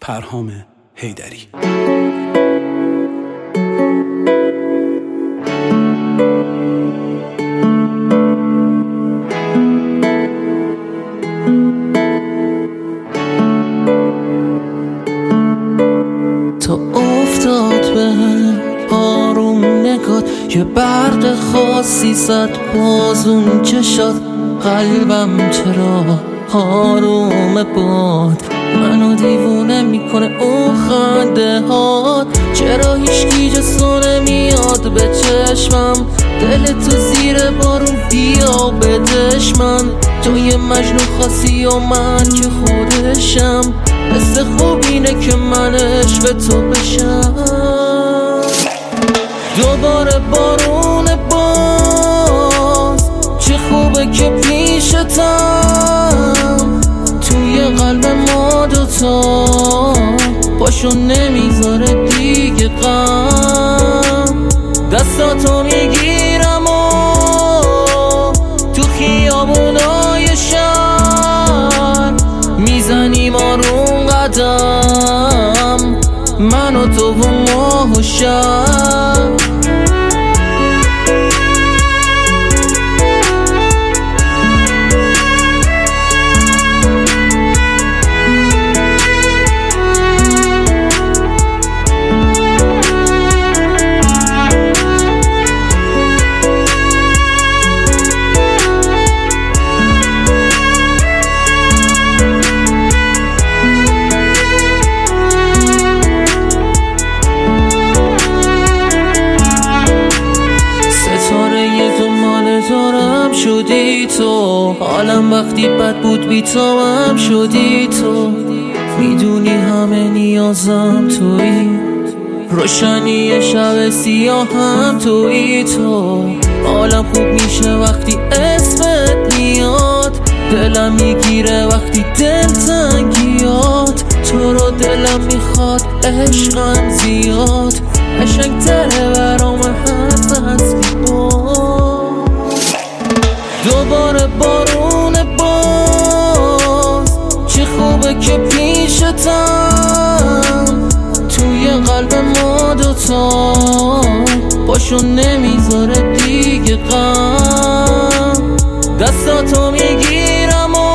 پرهام حیدری. تو افتاد به آروم نگات، یه برق خاصی زد بازون چشات، قلبم چرا آروم باد، منو دیوونه میکنه اون خنده هات، چرا هیچکی جسو نمیاد به چشمم، دل تو زیر بارون بیا بدش من، تو یه مجنون خاصی و من که خودشم، حس خوب اینه که من عشق تو بشم. دوباره بارون باز، چه خوبه که پیشتم، توی قلب ما دوتا پاشو نمیذاره دیگه غم، دستاتو میگیرم و تو خیابونای شهر میزنیم آروم قدم، من و تو و ماه و شب. شدی تو حالم وقتی بد بود بی تو هم شدی تو، میدونی همه نیازم تویی، روشنی شب سیاه هم تویی تو، حالم خوب میشه وقتی اسمت میاد، دلم میگیره وقتی دل تنگیات، تو رو دلم میخواد عشقم زیاد، قشنگ تره برام هست از دوباره بارون باز، چه خوبه که پیشتم، توی قلب ما دوتا پاشو نمیذاره دیگه غم، دستاتو میگیرم و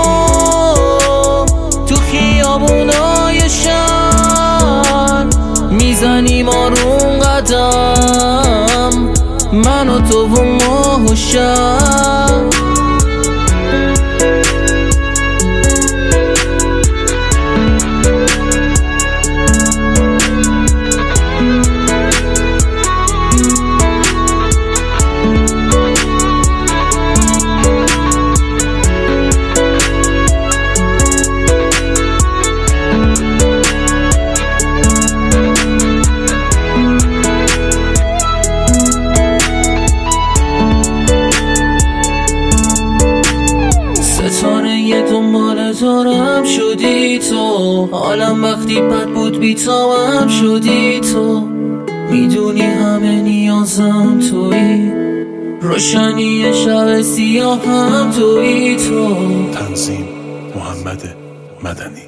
تو خیابونای شهر میزنیم آروم قدم، من و تو و ماه و شب. دارم شدی تو، حالم وقتی بد بود بی تو هم شدی تو، میدونی همه نیازم تویی، روشنی شب سیاه هم تویی تو. تنظیم محمد مدنی.